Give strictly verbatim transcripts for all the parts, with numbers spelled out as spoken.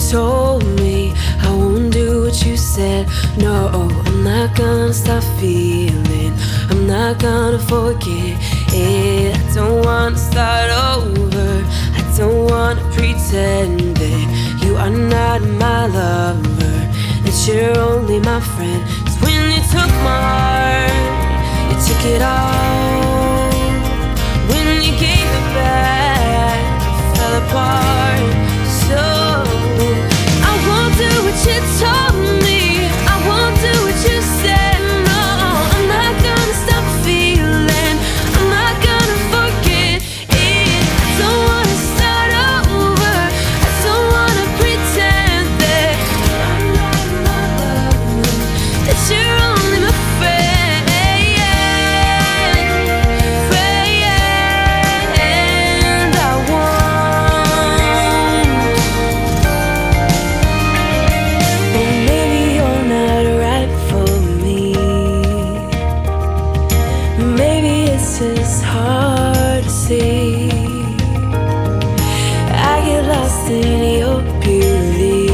told me I won't do what you said. No, I'm not gonna stop feeling, I'm not gonna forget it. I don't wanna start over, I don't wanna pretend that you are not my lover, that you're only my friend. 'Cause when you took my heart, you took it all. When you gave it back, it fell apart. So I won't do what you told me, I won't do what you said. No, I'm not gonna stop feeling, I'm not gonna forget it. I don't wanna start over, I don't wanna pretend that I'm not my lover, that you're only my friend. It's hard to see, I get lost in your beauty,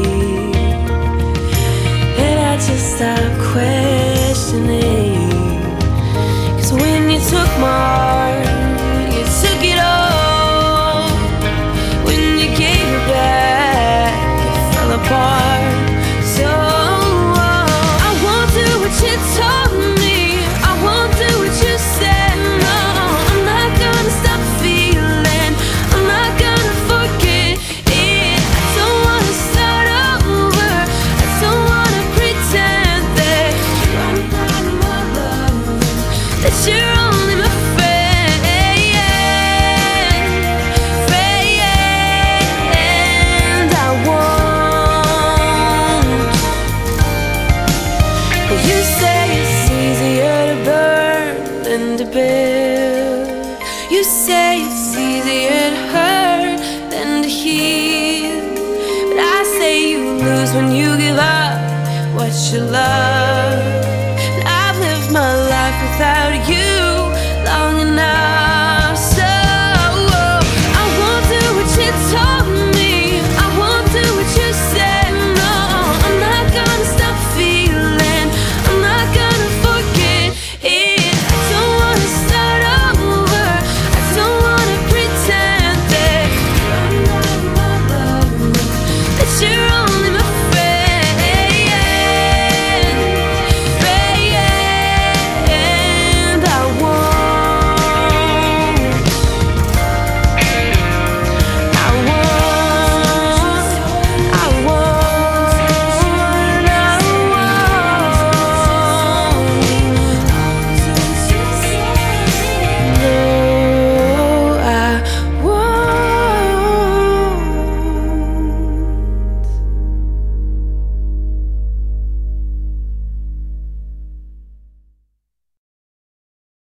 and I just stop questioning. 'Cause when you took my heart, you took it all. When you gave it back, it fell apart. So I won't do what you told me, I won't do what you said. You're only my friend, friend. I won't. You say it's easier to burn than to build. You say it's easier to hurt than to heal. But I say you lose when you give up what you love. I've lived my life without you long enough.